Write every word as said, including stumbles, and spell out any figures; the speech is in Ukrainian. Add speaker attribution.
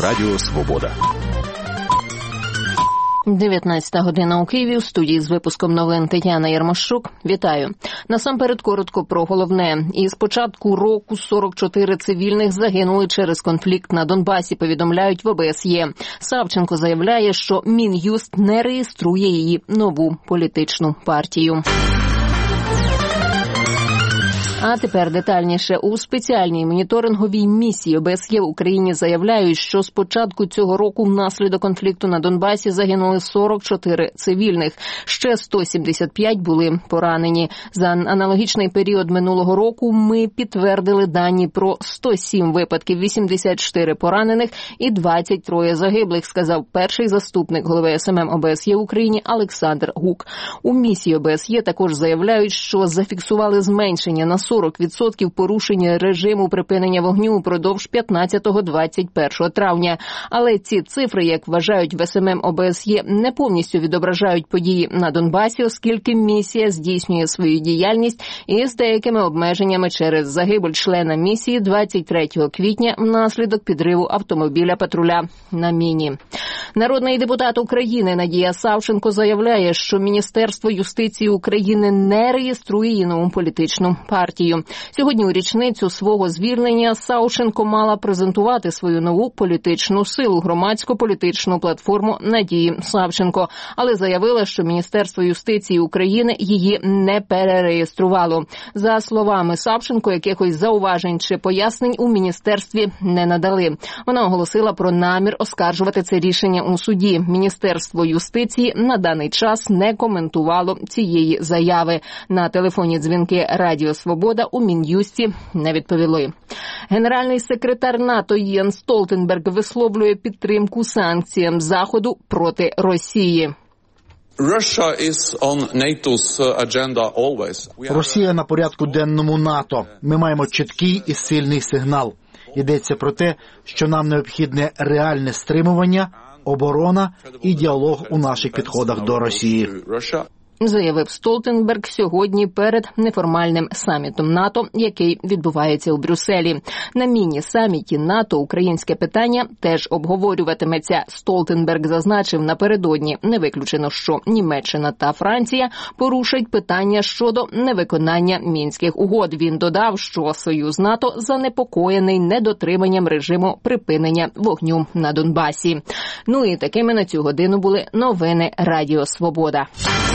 Speaker 1: Радіо Свобода.
Speaker 2: дев'ятнадцята година у Києві. У студії з випуском новин Тетяна Ярмощук. Вітаю. Насамперед коротко про головне. Із початку року сорок чотири цивільних загинули через конфлікт на Донбасі, повідомляють в о бе ес є. Савченко заявляє, що Мін'юст не реєструє її нову політичну партію. А тепер детальніше. У спеціальній моніторинговій місії о бе ес є в Україні заявляють, що з початку цього року внаслідок конфлікту на Донбасі загинули сорок чотири цивільних. Ще сто сімдесят п'ять були поранені. За аналогічний період минулого року ми підтвердили дані про сто сім випадків, вісімдесят чотири поранених і двадцять три загиблих, сказав перший заступник голови ес ем ем о бе ес є в Україні Олександр Гук. У місії о бе ес є також заявляють, що зафіксували зменшення на сорок відсотків порушення режиму припинення вогню упродовж п'ятнадцятого - двадцять першого травня. Але ці цифри, як вважають в ес ем ем о бе ес є, не повністю відображають події на Донбасі, оскільки місія здійснює свою діяльність із деякими обмеженнями через загибель члена місії двадцять третього квітня внаслідок підриву автомобіля патруля на міні. Народний депутат України Надія Савченко заявляє, що Міністерство юстиції України не реєструє її нову політичну партію. Сьогодні у річницю свого звільнення Савченко мала презентувати свою нову політичну силу – громадсько-політичну платформу Надії Савченко, але заявила, що Міністерство юстиції України її не перереєструвало. За словами Савченко, якихось зауважень чи пояснень у міністерстві не надали. Вона оголосила про намір оскаржувати це рішення у суді. Міністерство юстиції на даний час не коментувало цієї заяви. На телефонні дзвінки Радіо Свобода у Мін'юсті не відповіли. Генеральний секретар НАТО Єнс Столтенберг висловлює підтримку санкціям Заходу проти Росії.
Speaker 3: Росія на порядку денному НАТО. Ми маємо чіткий і сильний сигнал. Йдеться про те, що нам необхідне реальне стримування, оборона і діалог у наших підходах до Росії.
Speaker 2: Заявив Столтенберг сьогодні перед неформальним самітом НАТО, який відбувається у Брюсселі. На міні-саміті НАТО українське питання теж обговорюватиметься. Столтенберг зазначив напередодні, не виключено, що Німеччина та Франція порушать питання щодо невиконання Мінських угод. Він додав, що Союз НАТО занепокоєний недотриманням режиму припинення вогню на Донбасі. Ну і такими на цю годину були новини Радіо Свобода.